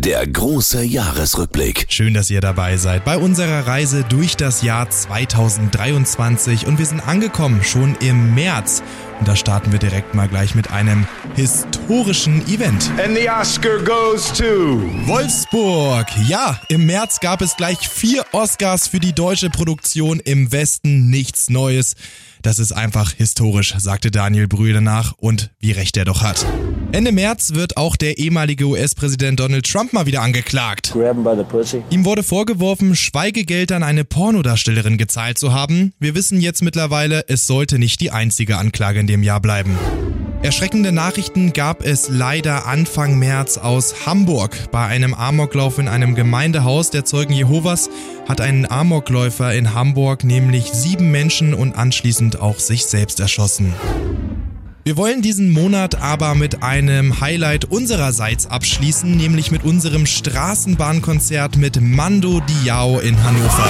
Der große Jahresrückblick. Schön, dass ihr dabei seid bei unserer Reise durch das Jahr 2023 und wir sind angekommen schon im März. Und da starten wir direkt mal gleich mit einem historischen Event. And the Oscar goes to Wolfsburg. Ja, im März gab es gleich 4 Oscars für die deutsche Produktion Im Westen nichts Neues. Das ist einfach historisch, sagte Daniel Brühl danach und wie recht er doch hat. Ende März wird auch der ehemalige US-Präsident Donald Trump mal wieder angeklagt. Grab him by the pussy. Ihm wurde vorgeworfen, Schweigegeld an eine Pornodarstellerin gezahlt zu haben. Wir wissen jetzt mittlerweile, es sollte nicht die einzige Anklage in dem Jahr bleiben. Erschreckende Nachrichten gab es leider Anfang März aus Hamburg. Bei einem Amoklauf in einem Gemeindehaus der Zeugen Jehovas hat ein Amokläufer in Hamburg nämlich 7 Menschen und anschließend auch sich selbst erschossen. Wir wollen diesen Monat aber mit einem Highlight unsererseits abschließen, nämlich mit unserem Straßenbahnkonzert mit Mando Diao in Hannover.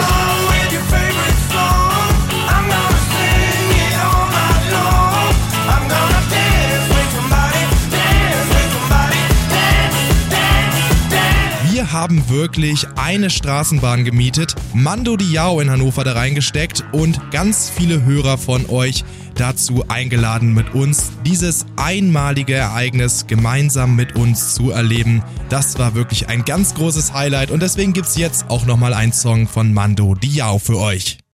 Wir haben wirklich eine Straßenbahn gemietet, Mando Diao in Hannover da reingesteckt und ganz viele Hörer von euch dazu eingeladen, mit uns dieses einmalige Ereignis gemeinsam mit uns zu erleben. Das war wirklich ein ganz großes Highlight und deswegen gibt's jetzt auch nochmal einen Song von Mando Diao für euch.